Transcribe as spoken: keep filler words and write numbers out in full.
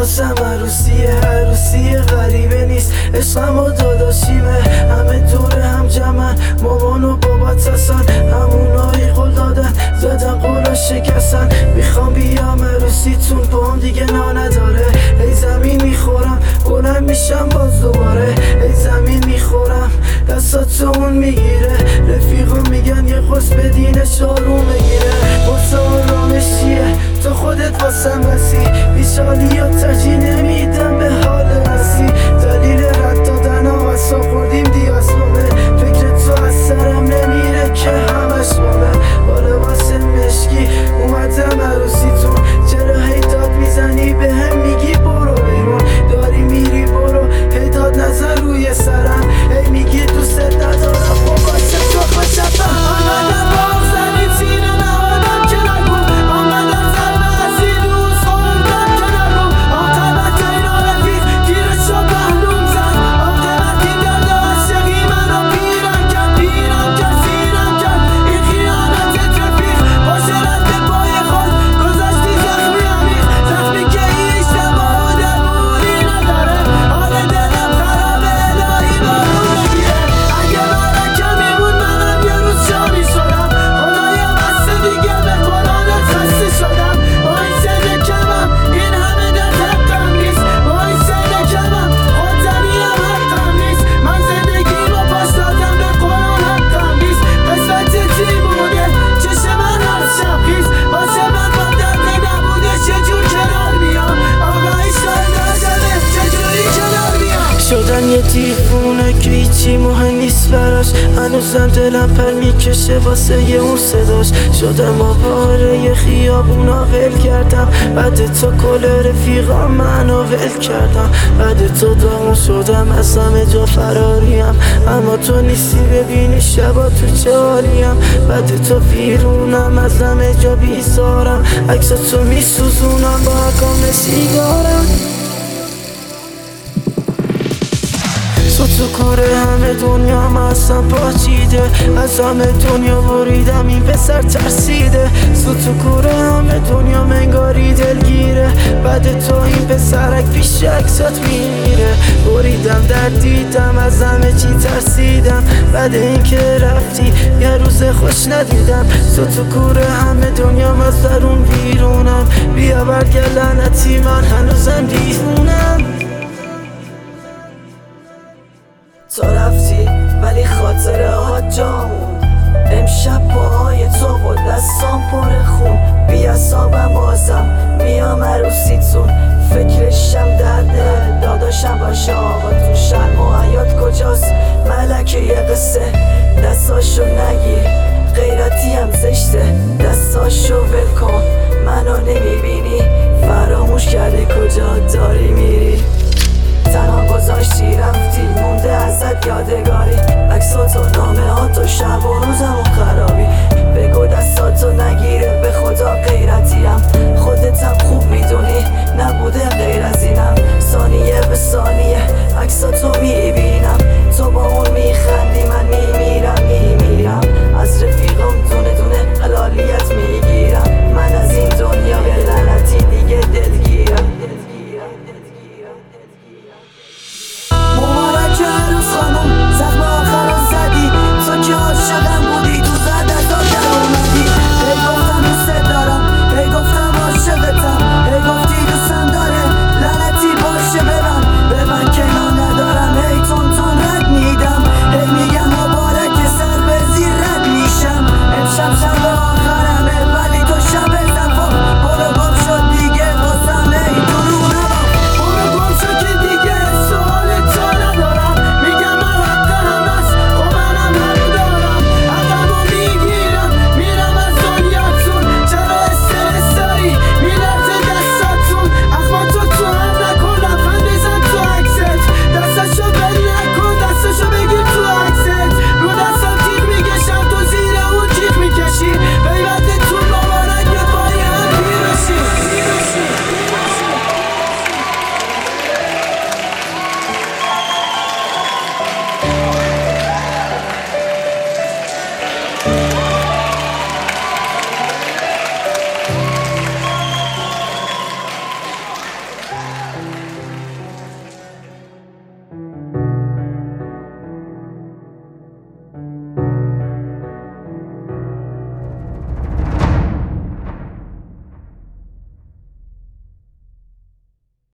واسم عروسیه، عروسی غریبه نیست، عشقم و داداشیمه. همه دور هم جمعن، مامان و بابات هستن، همونایی قول دادن زدن قولا شکستن. میخوام بیام عروسیتون با هم دیگه نا نداره. ای زمین میخورم بلند میشم باز دوباره. ای زمین میخورم دستاتو اون میگیره. رفیقا میگن یه قرص بدینش آروم بگیره. واسه آرامش چیه تو خودت واسم بسی. بیشالی یا ترجیح نمیدم به حال رسی. دلیل رد دادن ها واسا خوردیم دیاسمه. فکر تو از سرم نمیره که همش بامه. بالا واسه مشکی اومدم عروسیتون. چرا هی داد میزنی به هم میگی برو بیرون. داری میری برو هی داد نزن روی سرم. هی میگی دوست ندارم خب واسه تو خوشم. آمدم باغ زنی تینه نهادم که نگو. آمدم زرمه ازی دوست خوردم که نگو. آقابت اینا رفیق گیره شو بهلوم زن. آقابت این درد عاشقی منو پیرم کرد. پیرم کرد سیرم کرد این خیانت رفیق. باشه رد پای خود گذاشتی زخمی عمیق. زخمی که هیچ دوا درمونی نداره. حال دلم خرابه الهی بارون بگیره. اگه برکم میمون منم یه روز جا میشدم. خدایا بسته دیگه به قرآنت خسته شدم. با این سن کمم این همه درد حقم نیست. با این سن کمم خودزنیم حقم نیست. من زندگی با پاش دادم به قرآن حقم نیست. قسمت چی بوده چشم من هر شب خیز. باشه من با دردی نبوده چجور کنار بیام. آقا ایشان نداره چجوری کنار بیام. شدن یه دیوونه که هیچی مهم نیست براش. هنوزم دلم پر میکشه واسه یه اون صداش. شدم آواره یه خیابونا ول کردم. بعد تو کل رفیقا منو ول کردم. بعد تو دامون شدم از همه جا فراریم. اما تو نیستی ببینی شبا تو چه حالیم. بعد تو بیرونم از همه جا بیزارم. عکس تو میسوزونم با اکام سیگارم. تو تو کوره همه دنیا اصلا پاچیده. از همه دنیا بریدم این پسر ترسیده. تو تو کوره همه دنیا منگاری دلگیره. بعد تو این پسرک پیش عکسات میره. بریدم در دیدم از همه چی ترسیدم. بعد این که رفتی یه روز خوش ندیدم. تو تو کوره همه دنیا از درون بیرونم. بیا برگرد لعنتی من هنوزم دیوونم. تو رفتی ولی خاطره ها جامون. امشب پاهای تو و دستام پر خون. بی اصابم بازم میام عروسیتون. فکرشم درده داداشم باشه آقا تو شرم و حیات کجاست. ملکه یه قصه دستاشو نگیر. غیرتی هم زشته دستاشو ول کن. منو نمیبینی فراموش کرده کجا.